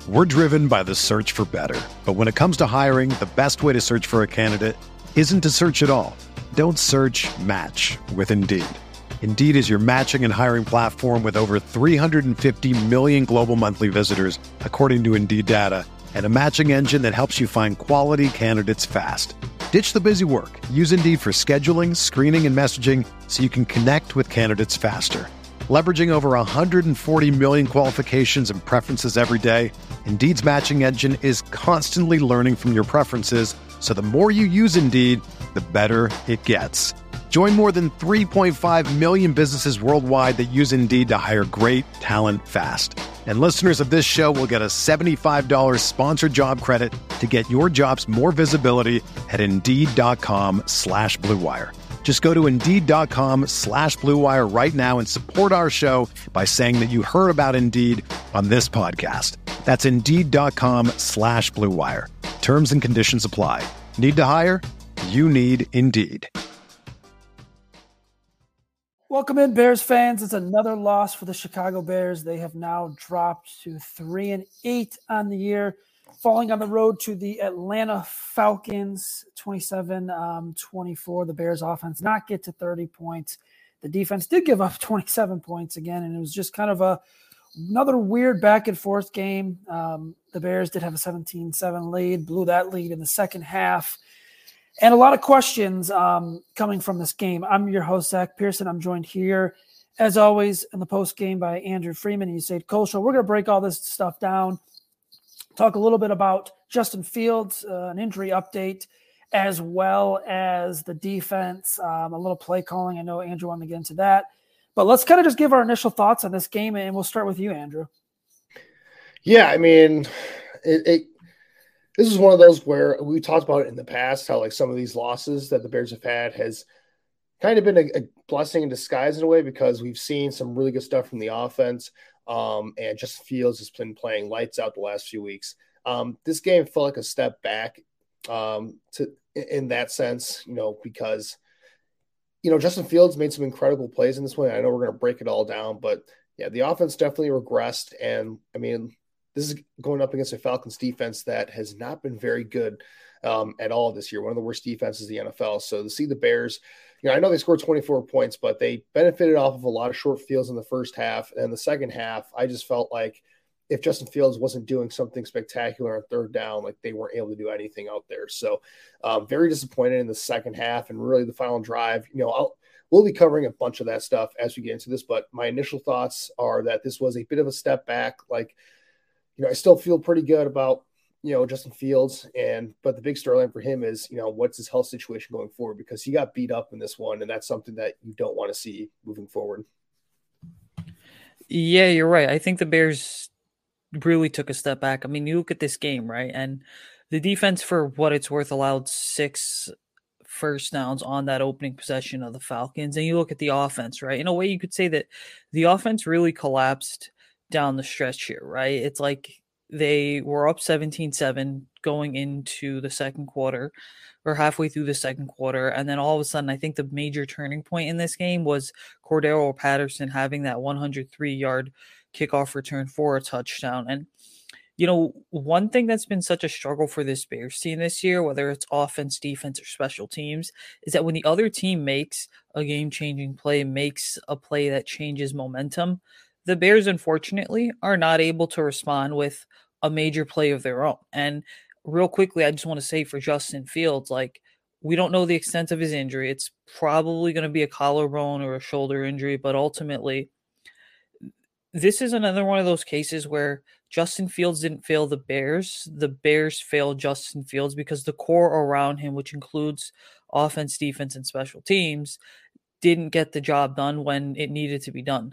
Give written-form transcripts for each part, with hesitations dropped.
We're driven by the search for better. But when it comes to hiring, the best way to search for a candidate isn't to search at all. Don't search, match with Indeed. Indeed is your matching and hiring platform with over 350 million global monthly visitors, according to Indeed data, and a matching engine that helps you find quality candidates fast. Ditch the busy work. Use Indeed for scheduling, screening, and messaging so you can connect with candidates faster. Leveraging over 140 million qualifications and preferences every day, Indeed's matching engine is constantly learning from your preferences, so the more you use Indeed, the better it gets. Join more than 3.5 million businesses worldwide that use Indeed to hire great talent fast. And listeners of this show will get a $75 sponsored job credit to get your jobs more visibility at Indeed.com/Blue Wire. Just go to Indeed.com/Blue Wire right now and support our show by saying that you heard about Indeed on this podcast. That's Indeed.com/Blue Wire. Terms and conditions apply. Need to hire? You need Indeed. Welcome in, Bears fans. It's another loss for the Chicago Bears. They have now dropped to 3-8 on the year, falling on the road to the Atlanta Falcons, 27-24. The Bears offense not get to 30 points. The defense did give up 27 points again, and it was just kind of another weird back-and-forth game. The Bears did have a 17-7 lead, blew that lead in the second half. And a lot of questions coming from this game. I'm your host, Zach Pearson. I'm joined here, as always, in the post-game by Andrew Freeman and Usaid Kolshal. We're going to break all this stuff down, talk a little bit about Justin Fields, an injury update, as well as the defense, a little play calling. I know Andrew wanted to get into that. But let's kind of just give our initial thoughts on this game, and we'll start with you, Andrew. Yeah, I mean, this is one of those where we talked about it in the past, how like some of these losses that the Bears have had has kind of been a blessing in disguise in a way, because we've seen some really good stuff from the offense. And Justin Fields has been playing lights out the last few weeks. This game felt like a step back in that sense, because, Justin Fields made some incredible plays in this one. I know we're going to break it all down, but yeah, the offense definitely regressed. And I mean, this is going up against a Falcons defense that has not been very good at all this year. One of the worst defenses in the NFL. So to see the Bears, I know they scored 24 points, but they benefited off of a lot of short fields in the first half. And the second half, I just felt like if Justin Fields wasn't doing something spectacular on third down, like they weren't able to do anything out there. So very disappointed in the second half and really the final drive. We'll be covering a bunch of that stuff as we get into this, but my initial thoughts are that this was a bit of a step back. Like, I still feel pretty good about, Justin Fields, but the big storyline for him is, what's his health situation going forward, because he got beat up in this one, and that's something that you don't want to see moving forward. Yeah, you're right. I think the Bears really took a step back. I mean, you look at this game, right? And the defense, for what it's worth, allowed 6 first downs on that opening possession of the Falcons. And you look at the offense, right? In a way, you could say that the offense really collapsed down the stretch here, right? It's like they were up 17-7 going into the second quarter or halfway through the second quarter. And then all of a sudden, I think the major turning point in this game was Cordero Patterson having that 103-yard kickoff return for a touchdown. And, one thing that's been such a struggle for this Bears team this year, whether it's offense, defense, or special teams, is that when the other team makes a game-changing play, makes a play that changes momentum, the Bears, unfortunately, are not able to respond with a major play of their own. And real quickly, I just want to say for Justin Fields, we don't know the extent of his injury. It's probably going to be a collarbone or a shoulder injury, but ultimately, this is another one of those cases where Justin Fields didn't fail the Bears. The Bears failed Justin Fields because the core around him, which includes offense, defense, and special teams, didn't get the job done when it needed to be done.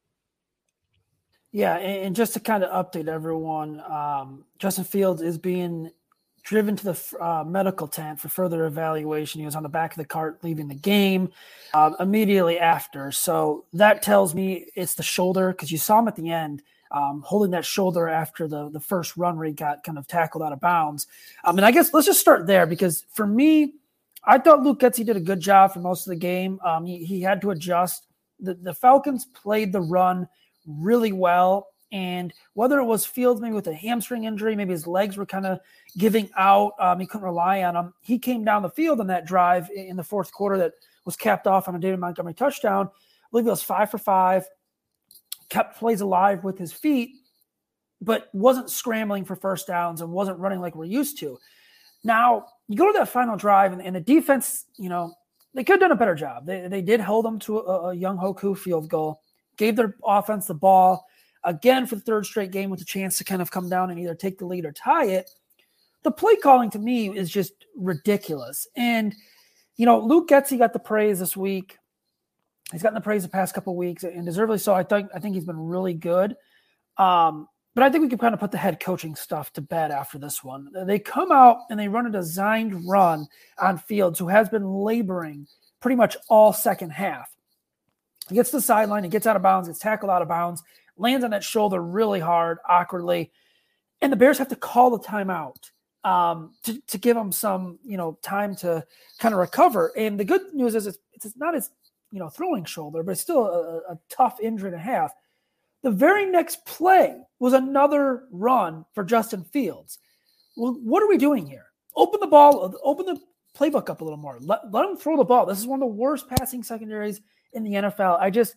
Yeah, and just to kind of update everyone, Justin Fields is being driven to the medical tent for further evaluation. He was on the back of the cart leaving the game immediately after. So that tells me it's the shoulder, because you saw him at the end holding that shoulder after the first run where he got kind of tackled out of bounds. And I guess let's just start there, because for me, I thought Luke Getsy did a good job for most of the game. He had to adjust. The Falcons played the run really well, And whether it was Fields maybe with a hamstring injury, maybe his legs were kind of giving out, he couldn't rely on them. He came down the field on that drive in the fourth quarter that was capped off on a David Montgomery touchdown. I believe it was 5 for 5, kept plays alive with his feet, but wasn't scrambling for first downs and wasn't running like we're used to. Now, you go to that final drive, and the defense, they could have done a better job. They did hold them to a Young Hoku field goal, gave their offense the ball again for the third straight game with a chance to kind of come down and either take the lead or tie it. The play calling to me is just ridiculous. And, Luke Getsy got the praise this week. He's gotten the praise the past couple of weeks, and deservedly so. I think he's been really good. But I think we can kind of put the head coaching stuff to bed after this one. They come out and they run a designed run on Fields, who has been laboring pretty much all second half. He gets to the sideline, he gets out of bounds, gets tackled out of bounds, lands on that shoulder really hard, awkwardly. And the Bears have to call the timeout to give him some, time to kind of recover. And the good news is it's not his, throwing shoulder, but it's still a tough injury to have. The very next play was another run for Justin Fields. Well, what are we doing here? Open the playbook up a little more. Let him throw the ball. This is one of the worst passing secondaries in the NFL. I just,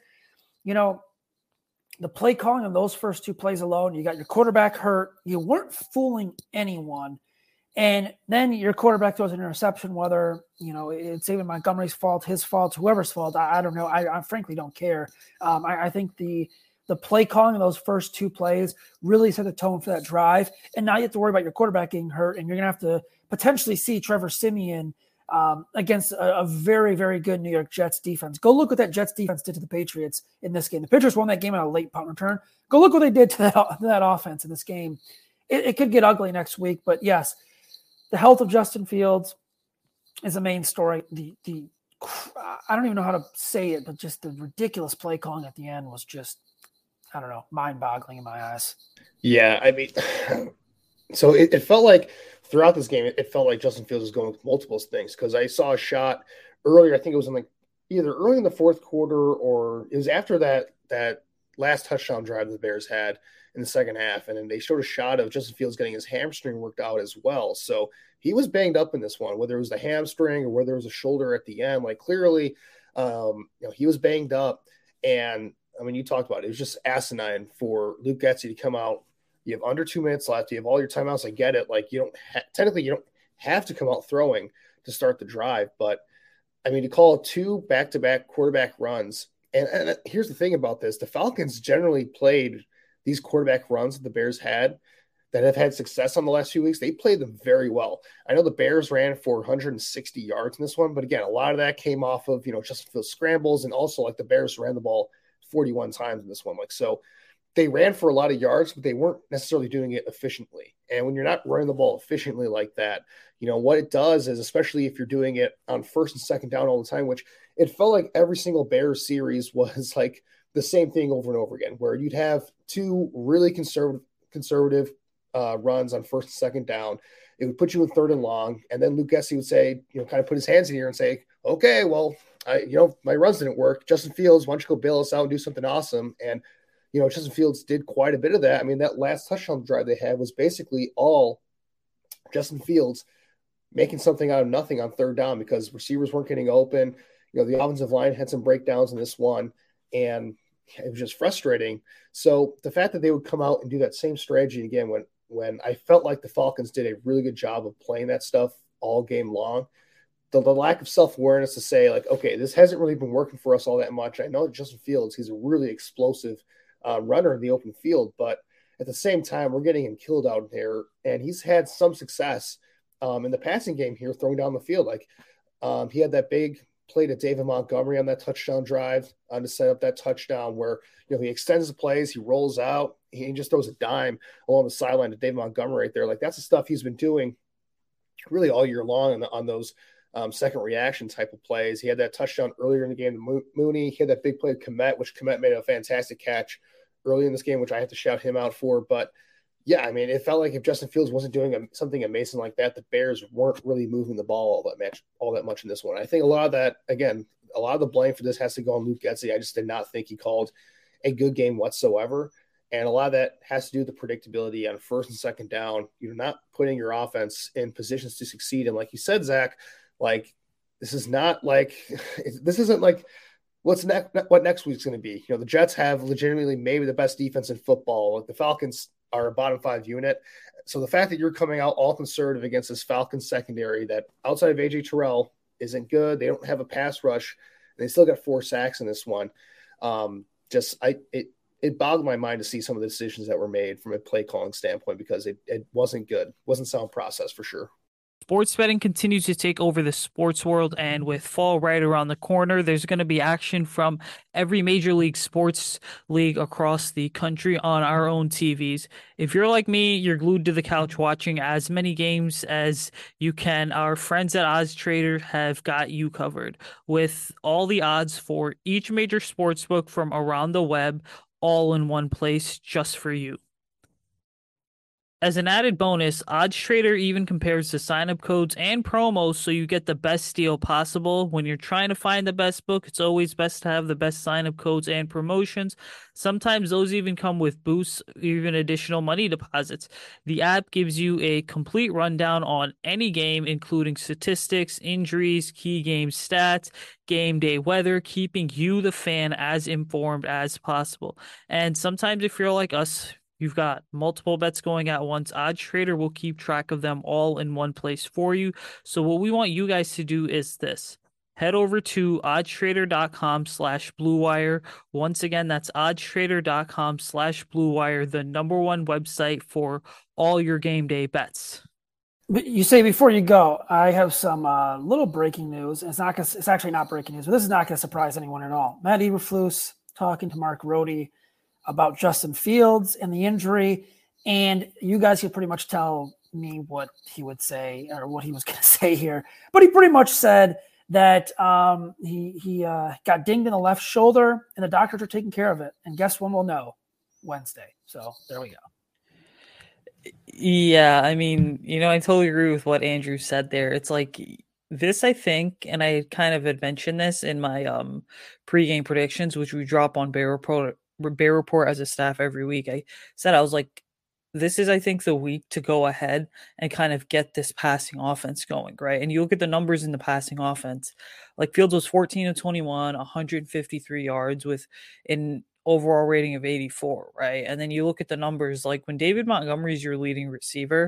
the play calling on those first two plays alone, you got your quarterback hurt. You weren't fooling anyone. And then your quarterback throws an interception, whether, it's David Montgomery's fault, his fault, whoever's fault. I don't know. I frankly don't care. I think the play calling of those first two plays really set the tone for that drive. And now you have to worry about your quarterback getting hurt, and you're going to have to potentially see Trevor Siemian against a very, very good New York Jets defense. Go look what that Jets defense did to the Patriots in this game. The Patriots won that game on a late punt return. Go look what they did to that offense in this game. It could get ugly next week, but yes, the health of Justin Fields is the main story. I don't even know how to say it, but just the ridiculous play calling at the end was just, I don't know, mind-boggling in my eyes. Yeah, I mean, so it felt like throughout this game, it felt like Justin Fields was going with multiple things, because I saw a shot earlier. I think it was in either early in the fourth quarter, or it was after that last touchdown drive the Bears had in the second half, and then they showed a shot of Justin Fields getting his hamstring worked out as well. So he was banged up in this one, whether it was the hamstring or whether it was a shoulder at the end. Clearly, he was banged up, and I mean, you talked about it. It was just asinine for Luke Getsy to come out. You have under 2 minutes left. You have all your timeouts. I get it. Technically, you don't have to come out throwing to start the drive. But, I mean, to call 2 back-to-back quarterback runs. And here's the thing about this. The Falcons generally played these quarterback runs that the Bears had that have had success on the last few weeks. They played them very well. I know the Bears ran for 160 yards in this one. But, again, a lot of that came off of, Justin Fields scrambles. And also, the Bears ran the ball 41 times in this one. So they ran for a lot of yards, but they weren't necessarily doing it efficiently. And when you're not running the ball efficiently like that, what it does is, especially if you're doing it on first and second down all the time, which it felt like every single Bears series was the same thing over and over again, where you'd have 2 really conservative runs on first and second down. It would put you in third and long. And then Luke Getsy would say, kind of put his hands in the air and say, okay, well, my runs didn't work. Justin Fields, why don't you go bail us out and do something awesome? And, Justin Fields did quite a bit of that. I mean, that last touchdown drive they had was basically all Justin Fields making something out of nothing on third down, because receivers weren't getting open. The offensive line had some breakdowns in this one, and it was just frustrating. So the fact that they would come out and do that same strategy again, when I felt like the Falcons did a really good job of playing that stuff all game long, the lack of self-awareness to say, okay, this hasn't really been working for us all that much. I know that Justin Fields, he's a really explosive runner in the open field, but at the same time, we're getting him killed out there, and he's had some success in the passing game here, throwing down the field. He had that big play to David Montgomery on that touchdown drive to set up that touchdown where, he extends the plays, he rolls out, he just throws a dime along the sideline to David Montgomery right there. That's the stuff he's been doing really all year long on those second reaction type of plays. He had that touchdown earlier in the game to Mooney. He had that big play to Kmet, which Kmet made a fantastic catch early in this game, which I have to shout him out for. But yeah, I mean, it felt like if Justin Fields wasn't doing something amazing like that, the Bears weren't really moving the ball all that much in this one. I think a lot of that, again, a lot of the blame for this has to go on Luke Getsy. I just did not think he called a good game whatsoever. And a lot of that has to do with the predictability on first and second down. You're not putting your offense in positions to succeed. And like you said, Zach, like this isn't like what next week's going to be. The Jets have legitimately maybe the best defense in football. Like the Falcons are a bottom 5 unit. So the fact that you're coming out all conservative against this Falcons secondary that outside of AJ Terrell isn't good. They don't have a pass rush. And they still got 4 sacks in this one. It boggled my mind to see some of the decisions that were made from a play calling standpoint because it wasn't good. It wasn't sound process for sure. Sports betting continues to take over the sports world, and with fall right around the corner, there's going to be action from every major league sports league across the country on our own TVs. If you're like me, you're glued to the couch watching as many games as you can. Our friends at OddsTrader have got you covered with all the odds for each major sports book from around the web, all in one place just for you. As an added bonus, OddsTrader even compares the sign-up codes and promos so you get the best deal possible. When you're trying to find the best book, it's always best to have the best sign-up codes and promotions. Sometimes those even come with boosts, even additional money deposits. The app gives you a complete rundown on any game, including statistics, injuries, key game stats, game day weather, keeping you, the fan, as informed as possible. And sometimes if you're like us, you've got multiple bets going at once. OddsTrader will keep track of them all in one place for you. So what we want you guys to do is this. Head over to oddstrader.com/bluewire. Once again, that's oddstrader.com/bluewire, the #1 website for all your game day bets. But you say before you go, I have some little breaking news. It's actually not breaking news, but this is not going to surprise anyone at all. Matt Eberflus talking to Mark Rohde about Justin Fields and the injury, and you guys could pretty much tell me what he would say or what he was going to say here. But he pretty much said that he got dinged in the left shoulder, and the doctors are taking care of it. And guess when we'll know? Wednesday. So there we go. Yeah, I mean, I totally agree with what Andrew said there. It's like this, I think, and I kind of had mentioned this in my pregame predictions, which we drop on Bear Report as a staff every week. I was like, this is, I think, the week to go ahead and kind of get this passing offense going, right? And you look at the numbers in the passing offense, like Fields was 14 of 21, 153 yards with an overall rating of 84, right? And then you look at the numbers, like when David Montgomery is your leading receiver,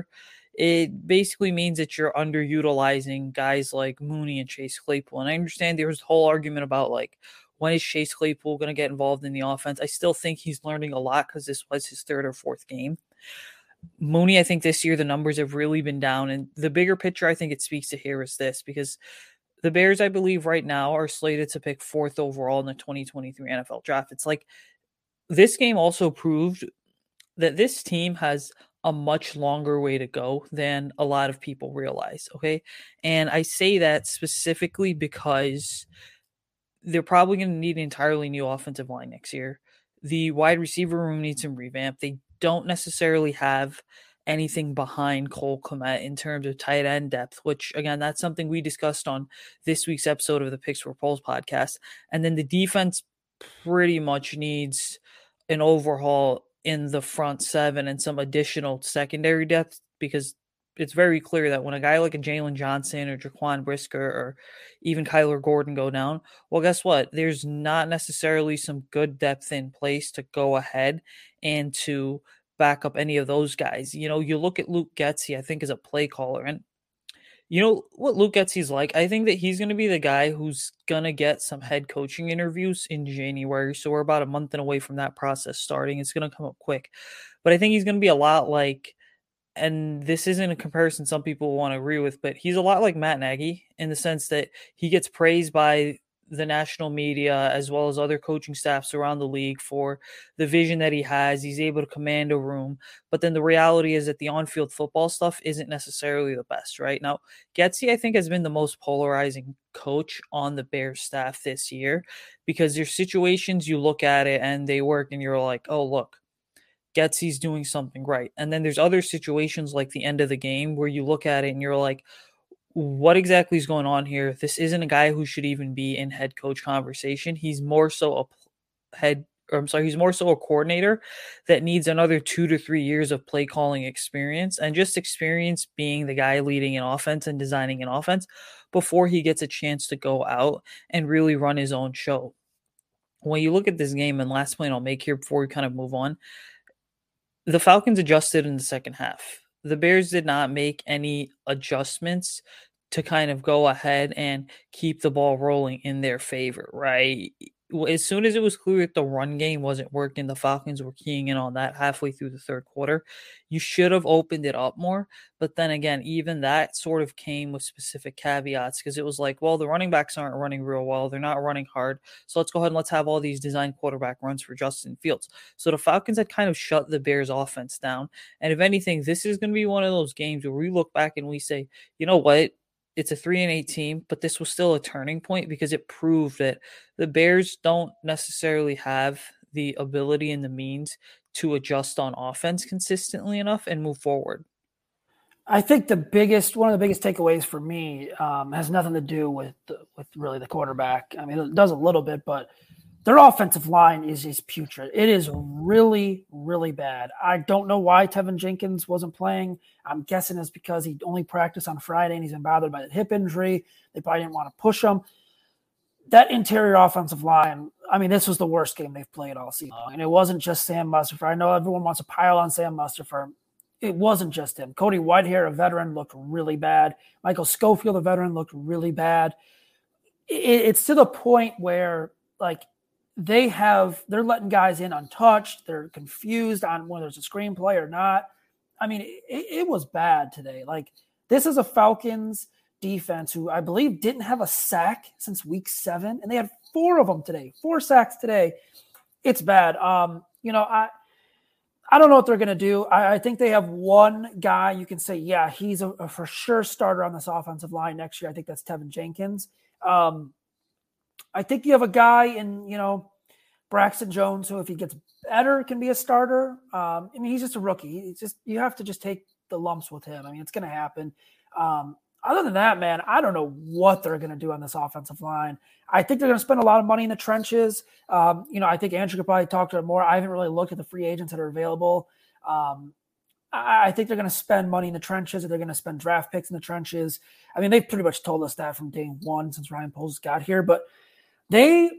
it basically means that you're underutilizing guys like Mooney and Chase Claypool. And I understand there was a whole argument about like, when is Chase Claypool going to get involved in the offense? I still think he's learning a lot because this was his 3rd or 4th game. Mooney, I think this year the numbers have really been down. And the bigger picture I think it speaks to here is this, because the Bears, I believe right now, are slated to pick 4th overall in the 2023 NFL draft. It's like this game also proved that this team has a much longer way to go than a lot of people realize, okay? And I say that specifically because they're probably going to need an entirely new offensive line next year. The wide receiver room needs some revamp. They don't necessarily have anything behind Cole Kmet in terms of tight end depth, which, again, that's something we discussed on this week's episode of the Picks for Polls podcast. And then the defense pretty much needs an overhaul in the front 7 and some additional secondary depth, because it's very clear that when a guy like a Jalen Johnson or Jaquan Brisker or even Kyler Gordon go down, well, guess what? There's not necessarily some good depth in place to go ahead and to back up any of those guys. You look at Luke Getsy, I think, as a play caller, and you know what Luke Getsy's like? I think that he's going to be the guy who's going to get some head coaching interviews in January. So we're about a month and away from that process starting. It's going to come up quick. But I think he's going to be a lot like, and this isn't a comparison some people want to agree with, but he's a lot like Matt Nagy in the sense that he gets praised by the national media as well as other coaching staffs around the league for the vision that he has. He's able to command a room, but then the reality is that the on-field football stuff isn't necessarily the best, right? Now, Getsy, I think, has been the most polarizing coach on the Bears staff this year, because there's situations you look at it and they work and you're like, oh, look, Getsy's doing something right. And then there's other situations like the end of the game where you look at it and you're like, what exactly is going on here? This isn't a guy who should even be in head coach conversation. He's more so a head he's more so a coordinator that needs another 2 to 3 years of play calling experience, and just experience being the guy leading an offense and designing an offense before he gets a chance to go out and really run his own show. When you look at this game, and last point I'll make here before we kind of move on, the Falcons adjusted in the second half. The Bears did not make any adjustments to kind of go ahead and keep the ball rolling in their favor, right? As soon as it was clear that the run game wasn't working, the Falcons were keying in on that halfway through the third quarter. You should have opened it up more. But then again, even that sort of came with specific caveats, because it was like, well, the running backs aren't running real well. They're not running hard. So let's go ahead and let's have all these design quarterback runs for Justin Fields. So the Falcons had kind of shut the Bears offense down. And if anything, this is going to be one of those games where we look back and we say, you know what? It's a 3-8 team, but this was still a turning point because it proved that the Bears don't necessarily have the ability and the means to adjust on offense consistently enough and move forward. I think one of the biggest takeaways for me has nothing to do with really the quarterback. I mean, it does a little bit, but their offensive line is putrid. It is really, really bad. I don't know why Tevin Jenkins wasn't playing. I'm guessing it's because he only practiced on Friday and he's been bothered by the hip injury. They probably didn't want to push him. That interior offensive line, I mean, this was the worst game they've played all season long. And it wasn't just Sam Mustipher. I know everyone wants to pile on Sam Mustipher. It wasn't just him. Cody Whitehair, a veteran, looked really bad. Michael Schofield, a veteran, looked really bad. It's to the point where, like, they're letting guys in untouched. They're confused on whether it's a screenplay or not. I mean, it was bad today. Like, this is a Falcons defense who I believe didn't have a sack since week 7, and they had 4 of them today. 4 sacks today. It's bad. I don't know what they're going to do. I think they have one guy you can say, yeah, he's a for sure starter on this offensive line next year. I think that's Tevin Jenkins. I think you have a guy in, Braxton Jones, who if he gets better can be a starter. I mean, he's just a rookie. You have to just take the lumps with him. I mean, it's going to happen. Other than that, man, I don't know what they're going to do on this offensive line. I think they're going to spend a lot of money in the trenches. I think Andrew could probably talk to it more. I haven't really looked at the free agents that are available. I think they're going to spend money in the trenches, or they're going to spend draft picks in the trenches. I mean, they've pretty much told us that from day one since Ryan Poles got here. But they,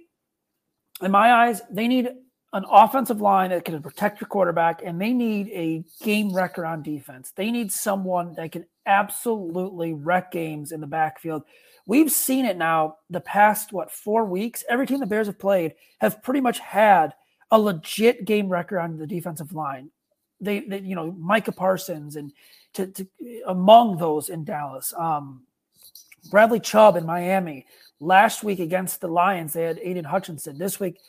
in my eyes, they need an offensive line that can protect your quarterback, and they need a game wrecker on defense. They need someone that can absolutely wreck games in the backfield. We've seen it now the past, 4 weeks. Every team the Bears have played have pretty much had a legit game wrecker on the defensive line. They Micah Parsons and to among those in Dallas. Bradley Chubb in Miami. Last week against the Lions, they had Aiden Hutchinson. This week,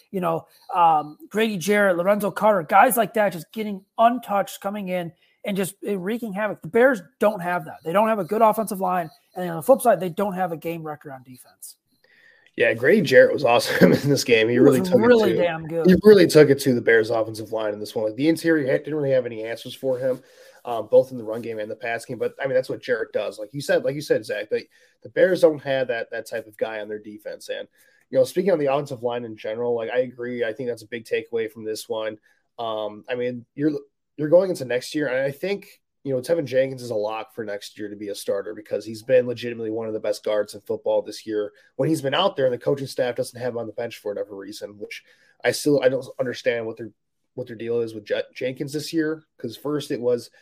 Grady Jarrett, Lorenzo Carter, guys like that just getting untouched, coming in and just wreaking havoc. The Bears don't have that. They don't have a good offensive line. And on the flip side, they don't have a game record on defense. Yeah, Grady Jarrett was awesome in this game. He really took it to damn good. He really took it to the Bears' offensive line in this one. Like, the interior didn't really have any answers for him, both in the run game and the pass game. But I mean, that's what Jarrett does. Like you said, Zach, the Bears don't have that type of guy on their defense. And speaking on the offensive line in general, like, I agree. I think that's a big takeaway from this one. I mean, you're going into next year, and I think Tevin Jenkins is a lock for next year to be a starter, because he's been legitimately one of the best guards in football this year when he's been out there, and the coaching staff doesn't have him on the bench for whatever reason, which I don't understand what their deal is with Jenkins this year. Because first it was,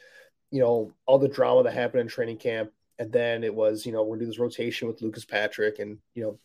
all the drama that happened in training camp, and then it was, we're going to do this rotation with Lucas Patrick, and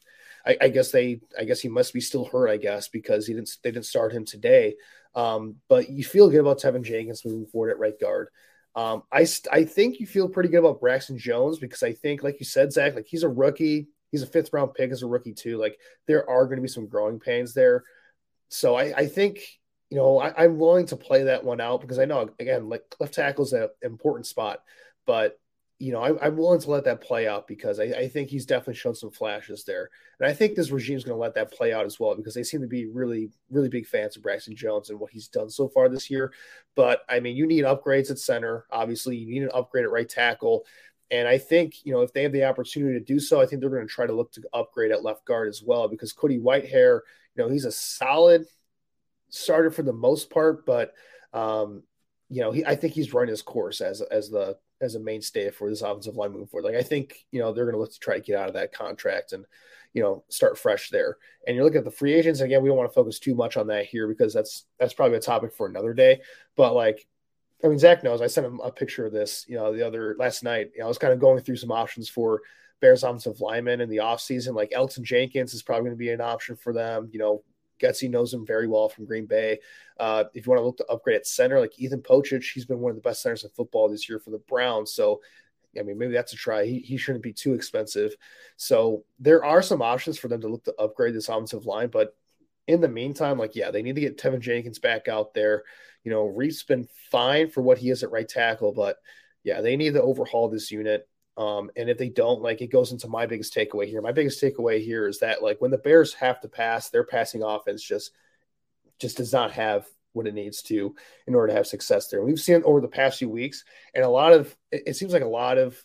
I guess he must be still hurt, I guess, because they didn't start him today. But you feel good about Tevin Jenkins moving forward at right guard. I think you feel pretty good about Braxton Jones, because I think, like you said, Zach, like, he's a rookie. He's a 5th round pick as a rookie too. Like, there are going to be some growing pains there. So I think, I'm willing to play that one out, because I know, again, like, left tackle is an important spot, but I'm willing to let that play out, because I think he's definitely shown some flashes there. And I think this regime is going to let that play out as well, because they seem to be really, really big fans of Braxton Jones and what he's done so far this year. But I mean, you need upgrades at center. Obviously, you need an upgrade at right tackle. And I think, if they have the opportunity to do so, I think they're going to try to look to upgrade at left guard as well, because Cody Whitehair, he's a solid starter for the most part, but I think he's run his course as a mainstay for this offensive line moving forward. Like, I think, they're going to look to try to get out of that contract and, start fresh there. And you look at the free agents, again, we don't want to focus too much on that here because that's probably a topic for another day. But Zach knows I sent him a picture of this, last night. I was kind of going through some options for Bears offensive linemen in the offseason. Like Elton Jenkins is probably going to be an option for them. Getsy knows him very well from Green Bay. If you want to look to upgrade at center, like Ethan Pochich, he's been one of the best centers in football this year for the Browns. So, maybe that's a try. He shouldn't be too expensive. So there are some options for them to look to upgrade this offensive line. But in the meantime, they need to get Tevin Jenkins back out there. Reef's been fine for what he is at right tackle, but they need to overhaul this unit. And if they don't, it goes into my biggest takeaway here. My biggest takeaway here is that when the Bears have to pass, their passing offense just does not have what it needs to in order to have success there. We've seen it over the past few weeks, and it seems like a lot of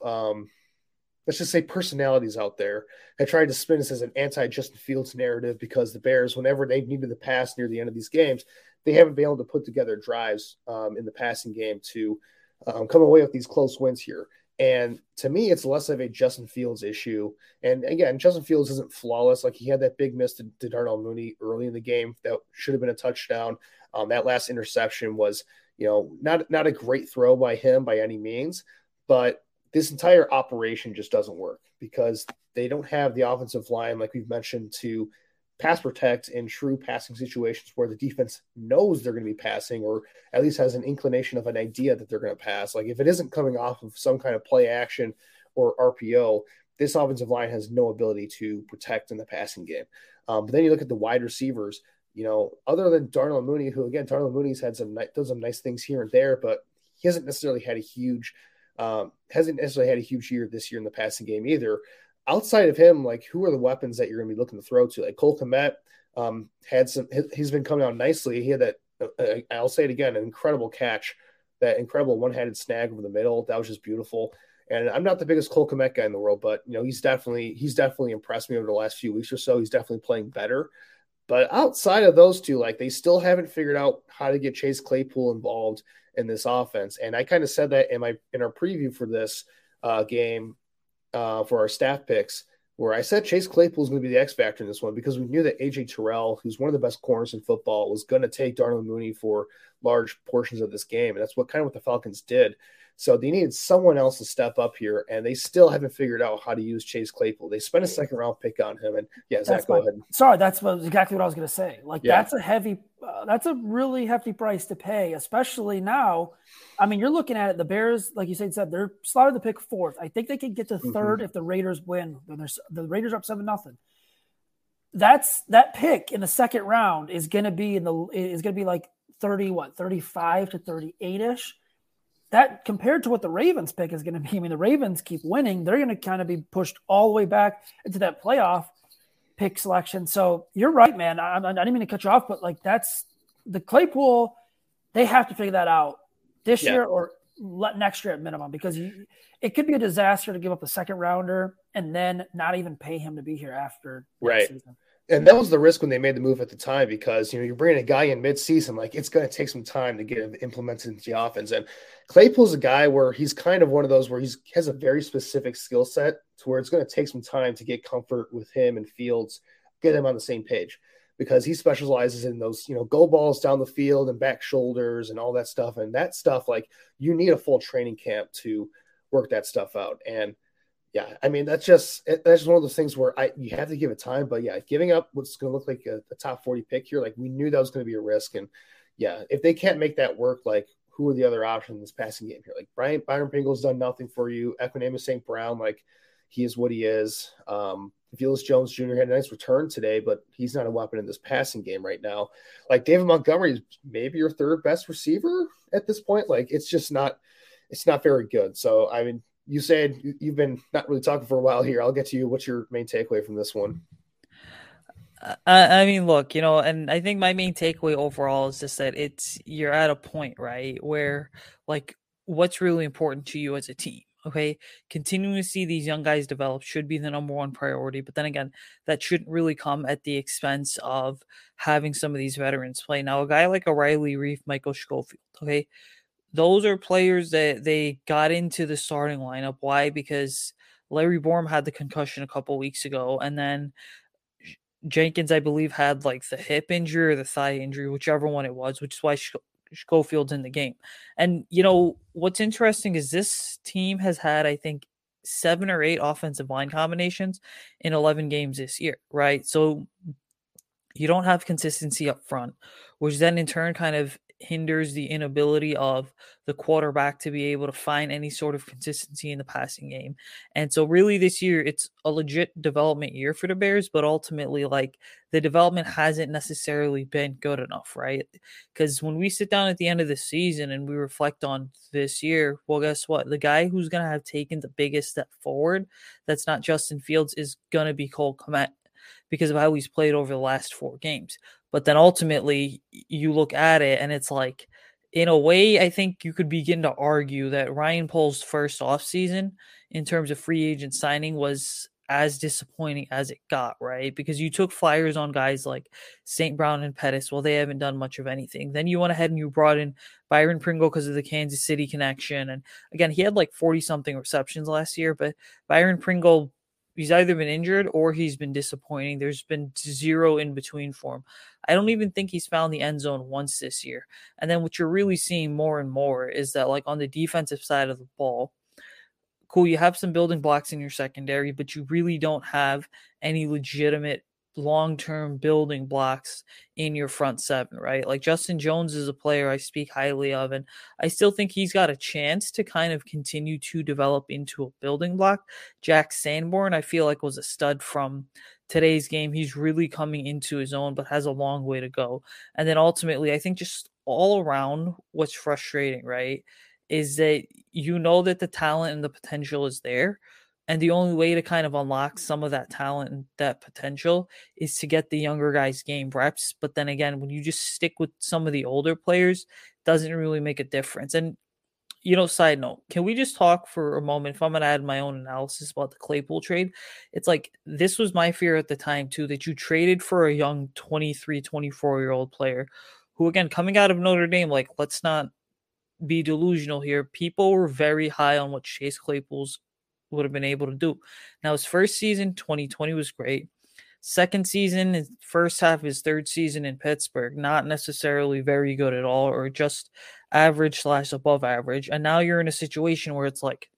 let's just say personalities out there have tried to spin this as an anti-Justin Fields narrative because the Bears, whenever they've needed to pass near the end of these games, they haven't been able to put together drives in the passing game to come away with these close wins here. And to me, it's less of a Justin Fields issue. And again, Justin Fields isn't flawless. He had that big miss to Darnell Mooney early in the game that should have been a touchdown. That last interception was, not a great throw by him by any means, but this entire operation just doesn't work because they don't have the offensive line, like we've mentioned, to pass protect in true passing situations where the defense knows they're going to be passing or at least has an inclination of an idea that they're going to pass. If it isn't coming off of some kind of play action or RPO, this offensive line has no ability to protect in the passing game. But then you look at the wide receivers, other than Darnell Mooney, who again, Darnell Mooney's had done some nice things here and there, but he hasn't necessarily had a huge year this year in the passing game either. Outside of him, who are the weapons that you're going to be looking to throw to? Cole Kmet he's been coming out nicely. He had that, I'll say it again, an incredible catch, that incredible one-handed snag over the middle. That was just beautiful. And I'm not the biggest Cole Kmet guy in the world, but he's definitely impressed me over the last few weeks or so. He's definitely playing better. But outside of those two, they still haven't figured out how to get Chase Claypool involved in this offense. And I kind of said that in our preview for this game. For our staff picks, where I said Chase Claypool is going to be the X factor in this one because we knew that AJ Terrell, who's one of the best corners in football, was going to take Darnell Mooney for large portions of this game. And that's what the Falcons did. So they needed someone else to step up here, and they still haven't figured out how to use Chase Claypool. They spent a second-round pick on him, and Zach, go ahead. Sorry, that's exactly what I was going to say. That's a really hefty price to pay, especially now. You're looking at it. The Bears, like you said, they're slotted to pick fourth. I think they could get to third if the Raiders win. The Raiders are up 7-0. That pick in the second round is going to be 35 to 38-ish. That compared to what the Ravens pick is going to be. The Ravens keep winning. They're going to kind of be pushed all the way back into that playoff pick selection. So you're right, man. I didn't mean to cut you off, but that's the Claypool. They have to figure that out this year or next year at minimum, because it could be a disaster to give up a second rounder and then not even pay him to be here after next season. And that was the risk when they made the move at the time, because, you're bringing a guy in mid-season, it's going to take some time to get him implemented into the offense. And Claypool's a guy where he's kind of one of those where he has a very specific skill set to where it's going to take some time to get comfort with him and Fields, get him on the same page, because he specializes in those, go balls down the field and back shoulders and all that stuff. And that stuff, you need a full training camp to work that stuff out. And that's just one of those things where you have to give it time. But giving up what's going to look like a top 40 pick here, we knew that was going to be a risk. And if they can't make that work, who are the other options in this passing game here? Byron Pringle's done nothing for you. Equanimeous St. Brown, he is what he is. Velus Jones Jr. had a nice return today, but he's not a weapon in this passing game right now. David Montgomery is maybe your third best receiver at this point. It's not very good. So, you said you've been not really talking for a while here. I'll get to you. What's your main takeaway from this one? Look, and I think my main takeaway overall is just that you're at a point, right, where what's really important to you as a team, Okay. Continuing to see these young guys develop should be the number one priority. But then again, that shouldn't really come at the expense of having some of these veterans play. Now, a guy like a Riley Reef, Michael Schofield, okay, those are players that they got into the starting lineup. Why? Because Larry Bourne had the concussion a couple weeks ago, and then Jenkins, I believe, had like the hip injury or the thigh injury, whichever one it was, which is why Schofield's in the game. And, you know, what's interesting is this team has had, I think, 7 or 8 offensive line combinations in 11 games this year, right? So you don't have consistency up front, which then in turn kind of hinders the inability of the quarterback to be able to find any sort of consistency in the passing game. And so really this year, it's a legit development year for the Bears, but ultimately like the development hasn't necessarily been good enough, right? Because when we sit down at the end of the season and we reflect on this year, well, guess what? The guy who's going to have taken the biggest step forward, that's not Justin Fields, is going to be Cole Kmet, because of how he's played over the last 4 games. But then ultimately you look at it and it's like, in a way, I think you could begin to argue that Ryan Poles' first offseason in terms of free agent signing was as disappointing as it got, right? Because you took flyers on guys like St. Brown and Pettis. Well, they haven't done much of anything. Then you went ahead and you brought in Byron Pringle because of the Kansas City connection. And again, he had like 40-something receptions last year, but Byron Pringle, he's either been injured or he's been disappointing. There's been 0 in between for him. I don't even think he's found the end zone once this year. And then what you're really seeing more and more is that, like, on the defensive side of the ball, cool, you have some building blocks in your secondary, but you really don't have any legitimate long-term building blocks in your front 7, right? Like Justin Jones is a player I speak highly of, and I still think he's got a chance to kind of continue to develop into a building block. Jack Sanborn, I feel like, was a stud from today's game. He's really coming into his own, but has a long way to go. And then ultimately, I think just all around what's frustrating, right, is that you know that the talent and the potential is there. And the only way to kind of unlock some of that talent and that potential is to get the younger guys game reps. But then again, when you just stick with some of the older players, doesn't really make a difference. And, you know, side note, can we just talk for a moment? If I'm going to add my own analysis about the Claypool trade, it's like, this was my fear at the time too, that you traded for a young 23, 24-year-old player who, again, coming out of Notre Dame, like, let's not be delusional here. People were very high on what Chase Claypool's would have been able to do. Now, his first season, 2020, was great. Second season, his first half of his third season in Pittsburgh, not necessarily very good at all, or just average / above average. And now you're in a situation where it's like,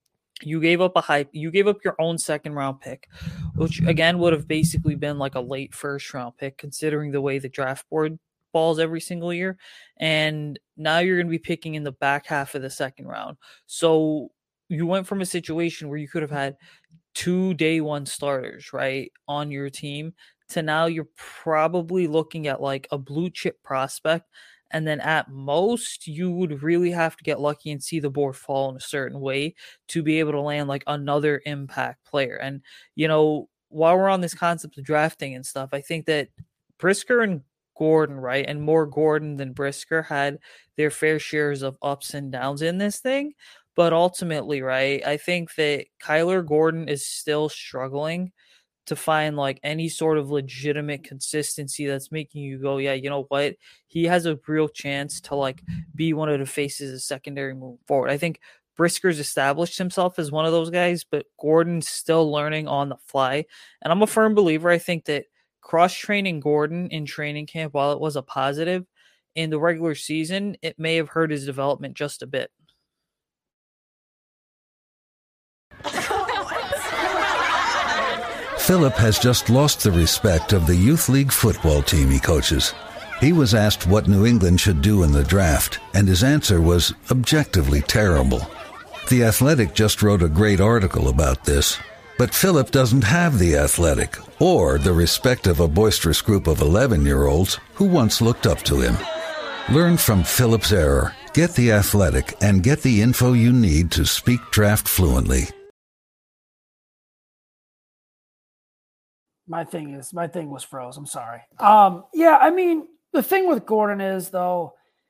you gave up your own second round pick, which again would have basically been like a late first round pick, considering the way the draft board falls every single year. And now you're going to be picking in the back half of the second round. So you went from a situation where you could have had 2 day 1 starters, right, on your team, to now you're probably looking at like a blue chip prospect. And then at most, you would really have to get lucky and see the board fall in a certain way to be able to land like another impact player. And, you know, while we're on this concept of drafting and stuff, I think that Brisker and Gordon, right, and more Gordon than Brisker, had their fair shares of ups and downs in this thing. But ultimately, right, I think that Kyler Gordon is still struggling to find like any sort of legitimate consistency that's making you go, yeah, you know what? He has a real chance to like be one of the faces of secondary moving forward. I think Brisker's established himself as one of those guys, but Gordon's still learning on the fly. And I'm a firm believer. I think that cross-training Gordon in training camp, while it was a positive, in the regular season, it may have hurt his development just a bit. Philip has just lost the respect of the youth league football team he coaches. He was asked what New England should do in the draft, and his answer was objectively terrible. The Athletic just wrote a great article about this. But Philip doesn't have the Athletic or the respect of a boisterous group of 11-year-olds who once looked up to him. Learn from Philip's error, get the Athletic, and get the info you need to speak draft fluently. My thing was froze. I'm sorry. Yeah, I mean, the thing with Gordon is, though,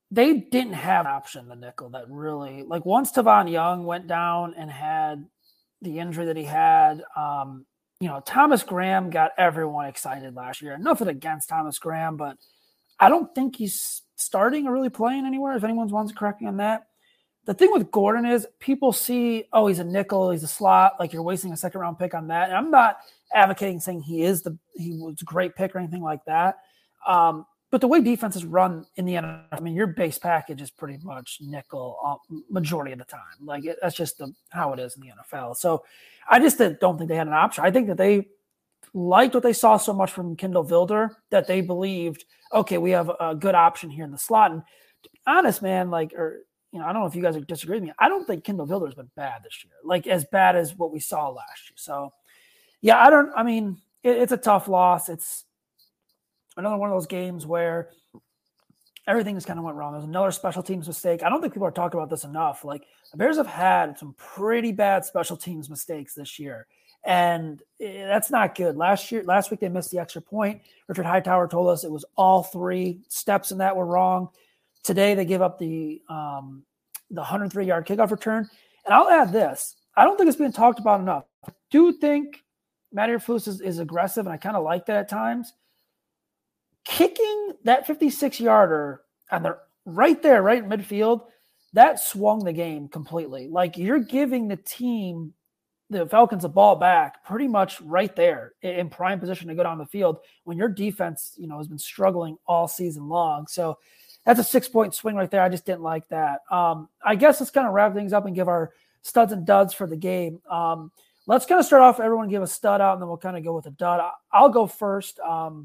they didn't have an option, the nickel, that really, like once Tavon Young went down and had the injury that he had, Thomas Graham got everyone excited last year. Nothing against Thomas Graham, but I don't think he's starting or really playing anywhere, if anyone wants to correct me on that. The thing with Gordon is people see, oh, he's a nickel, he's a slot, like you're wasting a second-round pick on that. And I'm not advocating saying he was a great pick or anything like that. But the way defenses run in the NFL, I mean, your base package is pretty much nickel majority of the time. Like that's just how it is in the NFL. So I just don't think they had an option. I think that they liked what they saw so much from Kindle Wilder that they believed, okay, we have a good option here in the slot. And to be honest, man, I don't know if you guys would disagree with me. I don't think Kindle Wilder has been bad this year, like as bad as what we saw last year. So yeah, it's a tough loss. It's another one of those games where everything just kind of went wrong. There's another special teams mistake. I don't think people are talking about this enough. Like the Bears have had some pretty bad special teams mistakes this year, and that's not good. Last week they missed the extra point. Richard Hightower told us it was all 3 steps in that were wrong. Today they gave up the 103-yard kickoff return. And I'll add this. I don't think it's being talked about enough. I do think Matt Eberflus is aggressive, and I kind of like that at times. Kicking that 56-yarder and they're right there, right in midfield, that swung the game completely. Like you're giving the team, the Falcons, a ball back pretty much right there in prime position to go down the field when your defense, has been struggling all season long. So that's a 6-point swing right there. I just didn't like that. I guess let's kind of wrap things up and give our studs and duds for the game. Let's kind of start off, everyone give a stud out, and then we'll kind of go with a dud. I'll go first.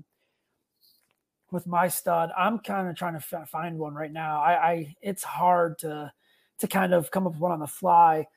With my stud, I'm kind of trying to find one right now. It's hard to kind of come up with one on the fly.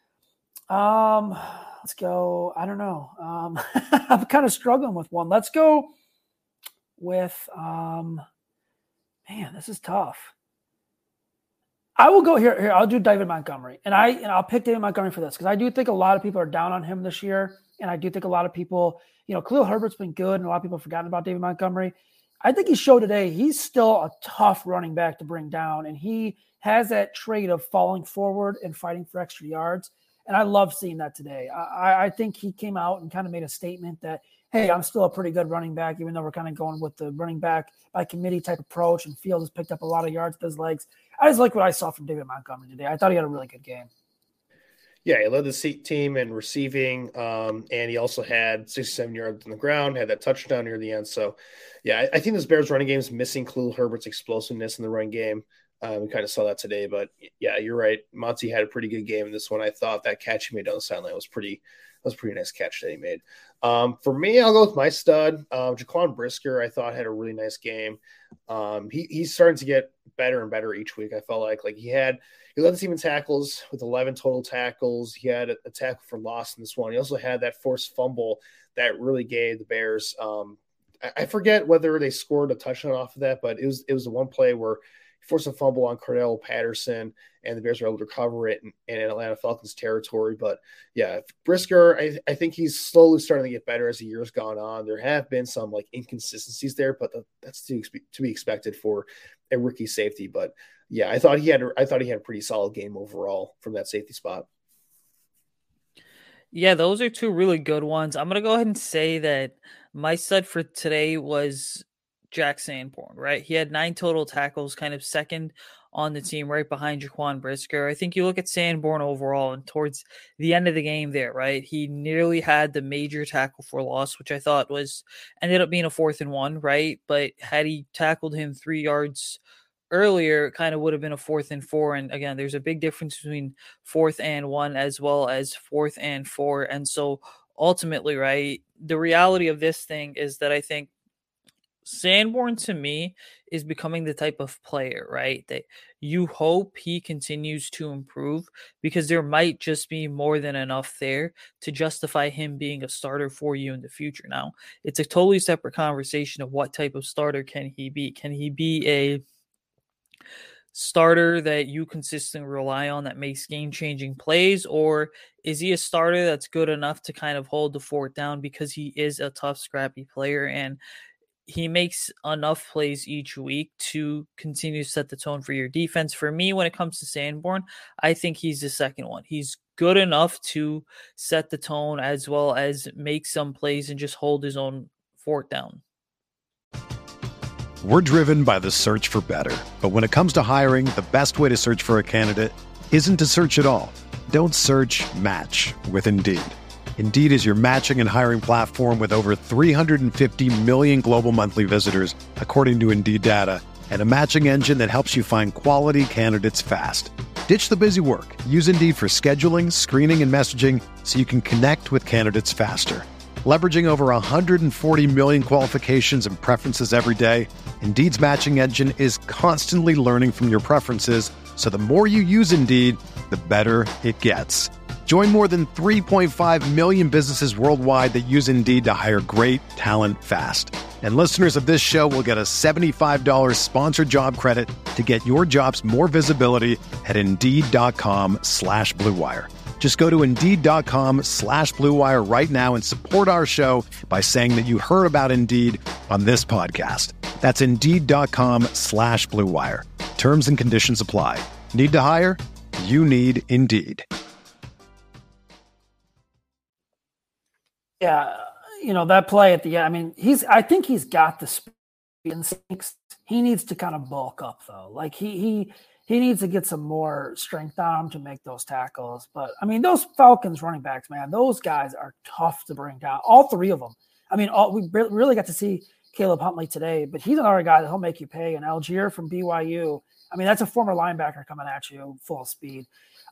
Let's go. I don't know. I'm kind of struggling with one. Let's go with, man, this is tough. I will go here. I'll do David Montgomery, and I'll pick David Montgomery for this because I do think a lot of people are down on him this year, and I do think a lot of people, Khalil Herbert's been good, and a lot of people have forgotten about David Montgomery. I think he showed today he's still a tough running back to bring down, and he has that trait of falling forward and fighting for extra yards. And I love seeing that today. I think he came out and kind of made a statement that, hey, I'm still a pretty good running back, even though we're kind of going with the running back by committee type approach, and Fields has picked up a lot of yards with his legs. I just like what I saw from David Montgomery today. I thought he had a really good game. Yeah, he led the team in receiving, and he also had 67 yards on the ground, had that touchdown near the end. So, yeah, I think this Bears running game is missing Khalil Herbert's explosiveness in the run game. We kind of saw that today. But, yeah, you're right. Monty had a pretty good game in this one. I thought that catch he made on the sideline was pretty nice catch that he made. For me, I'll go with my stud. Jaquan Brisker, I thought, had a really nice game. He's starting to get better and better each week. I felt like he led the team in tackles with 11 total tackles. He had a tackle for loss in this one. He also had that forced fumble that really gave the Bears. I forget whether they scored a touchdown off of that, but it was the one play where he forced a fumble on Cordell Patterson, and the Bears were able to recover it in Atlanta Falcons territory. But yeah, Brisker, I think he's slowly starting to get better as the year's gone on. There have been some inconsistencies there, but that's to be expected for a rookie safety. But yeah, I thought he had a pretty solid game overall from that safety spot. Yeah, those are 2 really good ones. I'm going to go ahead and say that my stud for today was Jack Sanborn, right? He had 9 total tackles, kind of second on the team right behind Jaquan Brisker. I think you look at Sanborn overall and towards the end of the game there, right? He nearly had the major tackle for loss, which I thought ended up being a 4th and 1, right? But had he tackled him 3 yards earlier, it kind of would have been a 4th and 4. And again, there's a big difference between 4th and 1 as well as 4th and 4. And so ultimately, right, the reality of this thing is that I think Sanborn to me is becoming the type of player, right, that you hope he continues to improve because there might just be more than enough there to justify him being a starter for you in the future. Now, it's a totally separate conversation of what type of starter can he be. Can he be a starter that you consistently rely on that makes game-changing plays, or is he a starter that's good enough to kind of hold the fort down because he is a tough, scrappy player? And he makes enough plays each week to continue to set the tone for your defense. For me, when it comes to Sanborn, I think he's the second one. He's good enough to set the tone as well as make some plays and just hold his own fort down. We're driven by the search for better. But when it comes to hiring, the best way to search for a candidate isn't to search at all. Don't search, match with Indeed. Indeed is your matching and hiring platform with over 350 million global monthly visitors, according to Indeed data, and a matching engine that helps you find quality candidates fast. Ditch the busy work. Use Indeed for scheduling, screening, and messaging so you can connect with candidates faster. Leveraging over 140 million qualifications and preferences every day, Indeed's matching engine is constantly learning from your preferences, so the more you use Indeed, the better it gets. Join more than 3.5 million businesses worldwide that use Indeed to hire great talent fast. And listeners of this show will get a $75 sponsored job credit to get your jobs more visibility at Indeed.com/Blue Wire. Just go to Indeed.com/Blue Wire right now and support our show by saying that you heard about Indeed on this podcast. That's Indeed.com/Blue Wire. Terms and conditions apply. Need to hire? You need Indeed. Yeah, that play at the end. I mean, I think he's got the speed instincts. He needs to kind of bulk up though. Like he needs to get some more strength on him to make those tackles. But I mean, those Falcons running backs, man, those guys are tough to bring down. All three of them. I mean, we really got to see Caleb Huntley today, but he's another guy that'll make you pay. And Algier from BYU. I mean, that's a former linebacker coming at you full speed.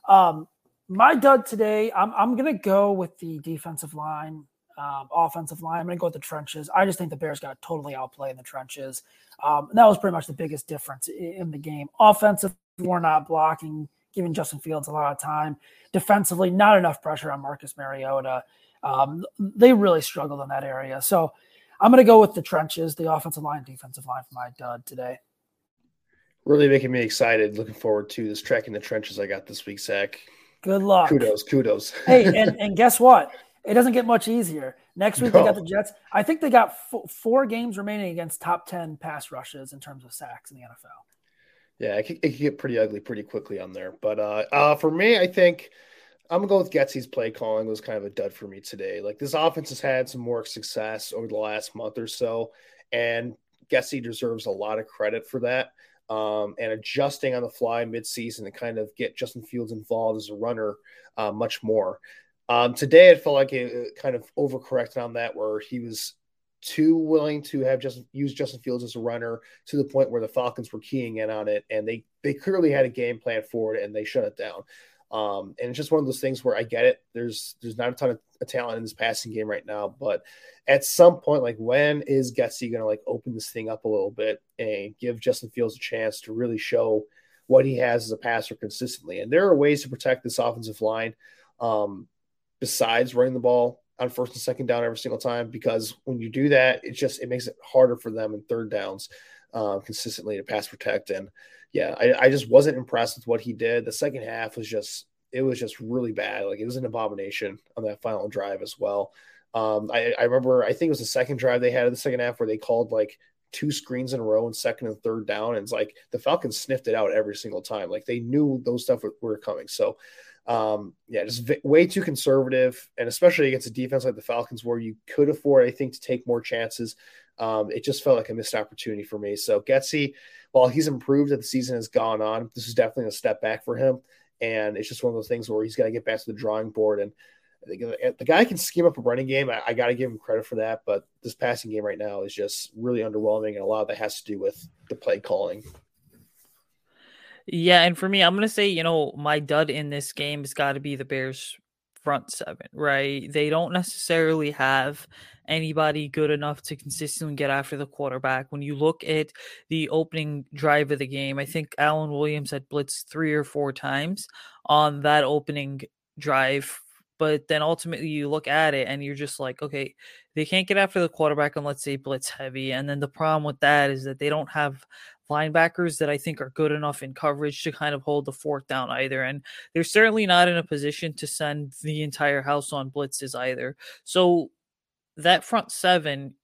My dud today, I'm going to go with the defensive line. Offensive line, I'm going to go with the trenches. I just think the Bears got totally outplayed in the trenches. And that was pretty much the biggest difference in the game. Offensive, we're not blocking, giving Justin Fields a lot of time. Defensively, not enough pressure on Marcus Mariota. They really struggled in that area. So I'm going to go with the trenches, the offensive line, defensive line for my dud today. Really making me excited. Looking forward to this track in the trenches I got this week, Zach. Good luck. Kudos. Hey, and guess what? It doesn't get much easier. Next week, They got the Jets. I think they got 4 games remaining against top 10 pass rushes in terms of sacks in the NFL. Yeah, it could get pretty ugly pretty quickly on there. But for me, I think I'm going to go with Getsy's play calling. It was kind of a dud for me today. Like, this offense has had some more success over the last month or so, and Getsy deserves a lot of credit for that. And adjusting on the fly midseason to kind of get Justin Fields involved as a runner much more. Today, it felt like it kind of overcorrected on that, where he was too willing to have use Justin Fields as a runner to the point where the Falcons were keying in on it, and they clearly had a game plan for it, and they shut it down. And it's just one of those things where I get it. There's not a ton of talent in this passing game right now, but at some point, like, when is Getsy going to like open this thing up a little bit and give Justin Fields a chance to really show what he has as a passer consistently? And there are ways to protect this offensive line. Besides running the ball on first and second down every single time, because when you do that, it makes it harder for them in third downs consistently to pass protect. And yeah, I just wasn't impressed with what he did. The second half was just really bad. Like, it was an abomination on that final drive as well. I remember, I think it was the second drive they had in the second half where they called like 2 screens in a row in second and third down. And it's like the Falcons sniffed it out every single time. Like, they knew those stuff were coming. So just way too conservative, and especially against a defense like the Falcons where you could afford, I think, to take more chances. It just felt like a missed opportunity for me. So Getsy, while he's improved as the season has gone on, this is definitely a step back for him. And it's just one of those things where he's got to get back to the drawing board. And I think the guy can scheme up a running game. I got to give him credit for that. But this passing game right now is just really underwhelming. And a lot of that has to do with the play calling. Yeah, and for me, I'm going to say, my dud in this game has got to be the Bears front 7, right? They don't necessarily have anybody good enough to consistently get after the quarterback. When you look at the opening drive of the game, I think Alan Williams had blitzed 3 or 4 times on that opening drive. But then ultimately you look at it and you're just like, okay, they can't get after the quarterback unless they blitz heavy. And then the problem with that is that they don't have linebackers that I think are good enough in coverage to kind of hold the fort down either. And they're certainly not in a position to send the entire house on blitzes either. So that front 7,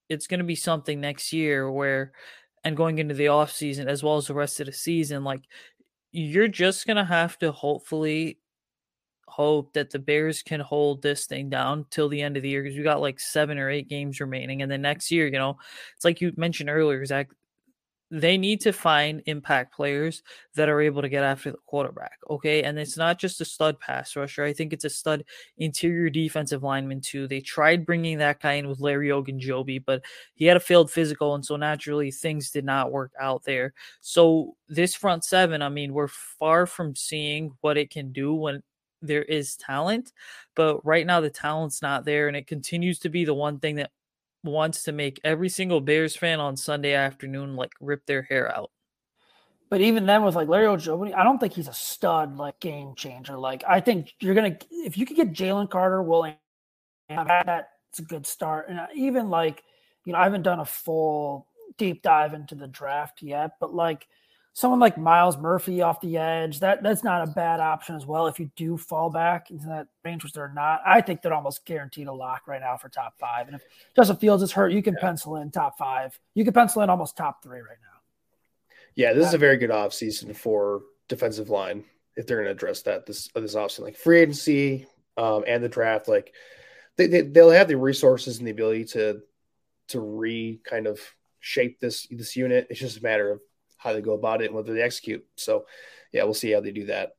it's going to be something next year where, and going into the off season as well as the rest of the season, like you're just going to have to hopefully hope that the Bears can hold this thing down till the end of the year, because we got like 7 or 8 games remaining. And then next year, it's like you mentioned earlier, Zach, they need to find impact players that are able to get after the quarterback. Okay. And it's not just a stud pass rusher. I think it's a stud interior defensive lineman too. They tried bringing that guy in with Larry Ogunjobi, but he had a failed physical. And so naturally things did not work out there. So this front seven, I mean, we're far from seeing what it can do when there is talent, but right now the talent's not there. And it continues to be the one thing that wants to make every single Bears fan on Sunday afternoon like rip their hair out. But even then, with like Larry Ogunjobi, I don't think he's a stud like game changer. Like I think if you could get Jalen Carter willing, that's a good start. And even like I haven't done a full deep dive into the draft yet, but like someone like Myles Murphy off the edge, that's not a bad option as well. If you do fall back into that range, which they're not, I think they're almost guaranteed a lock right now for top 5. And if Justin Fields is hurt, you can pencil in top 5. You can pencil in almost top 3 right now. Yeah, this is a very good offseason for defensive line if they're going to address that this offseason. Like free agency and the draft, like they'll have the resources and the ability to kind of shape this unit. It's just a matter of how they go about it and whether they execute. So, yeah, we'll see how they do that.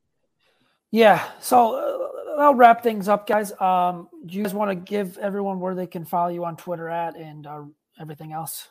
Yeah, so I'll wrap things up, guys. Do you guys want to give everyone where they can follow you on Twitter at and everything else?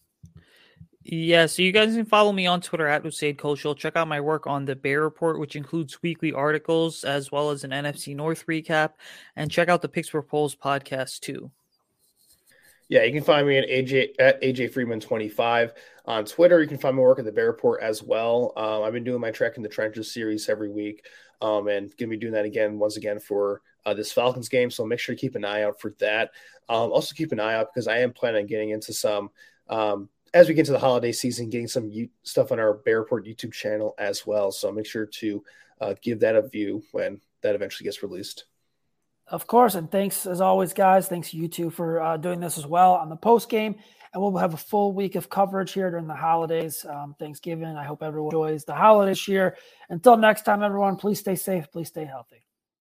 Yeah, so you guys can follow me on Twitter at Usaid Koshul. Check out my work on the Bear Report, which includes weekly articles as well as an NFC North recap. And check out the Picks for Polls podcast too. Yeah, you can find me at AJ Freeman 25 on Twitter. You can find my work at the Bear Report as well. I've been doing my Trek in the Trenches series every week, and going to be doing that once again for this Falcons game. So make sure to keep an eye out for that. Also keep an eye out because I am planning on getting into some, as we get into the holiday season, getting some stuff on our Bear Report YouTube channel as well. So make sure to give that a view when that eventually gets released. Of course, and thanks as always, guys. Thanks to you two for doing this as well on the post game, and we'll have a full week of coverage here during the holidays, Thanksgiving. I hope everyone enjoys the holidays this year. Until next time, everyone, please stay safe, please stay healthy.